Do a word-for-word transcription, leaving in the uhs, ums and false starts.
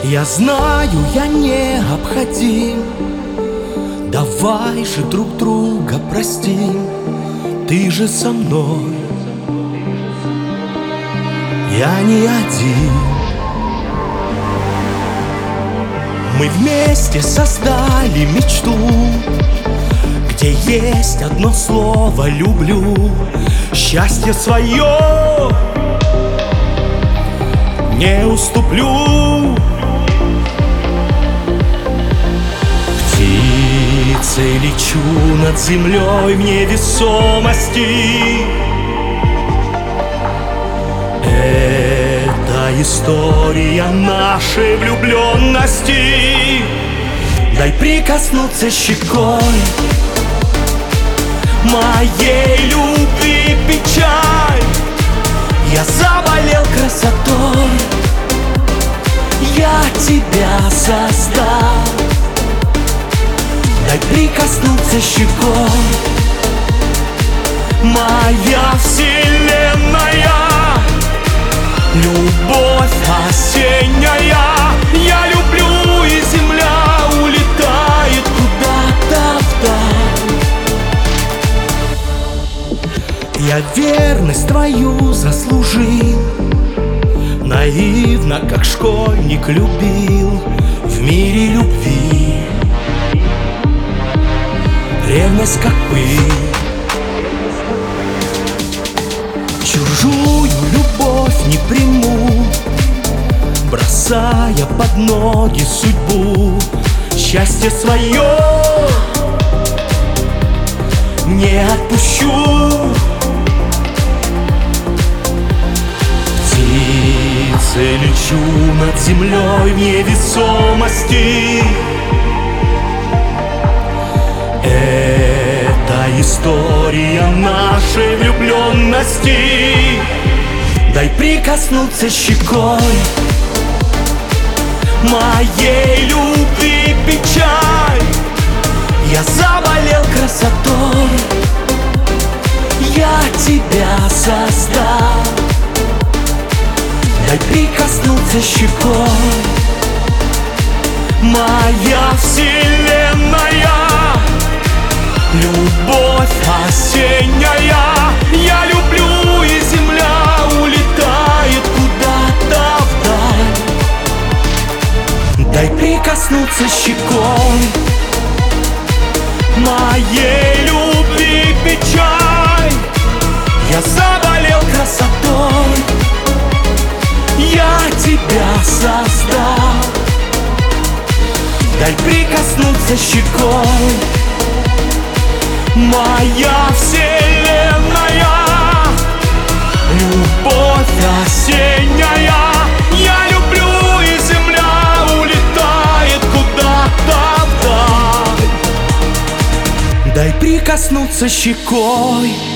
Я знаю, я необходим. Давай же друг друга простим. Ты же со мной, я не один. Мы вместе создали мечту, где есть одно слово «люблю». Счастье свое не уступлю. Птицей лечу над землей в невесомости. Это история нашей влюбленности. Дай прикоснуться щекой моей любви печаль. Я заболел красотой, я тебя создал. Дай прикоснуться щекой моя вселенная. Любовь осенняя, я люблю, и земля улетает куда-то вдаль. Я верность твою заслужил, наивно, как школьник, любил в мире любви. Ревность, как пыль, чужую любовь не приму, бросая под ноги судьбу. Счастье свое не отпущу. Птицей лечу над землей в невесомости. Это история нашей влюбленности. Дай прикоснуться щекой моей любви печаль. Я заболел красотой, я тебя создал. Дай прикоснуться щекой моя вселенная. Любовь осенняя, я люблю, и земля улетает куда-то вдаль. Дай прикоснуться щекой моей любви печаль. Я заболел красотой, я тебя создал. Дай прикоснуться щекой моя вселенная. Любовь осенняя, я люблю, и земля улетает куда-то вдаль. Дай прикоснуться щекой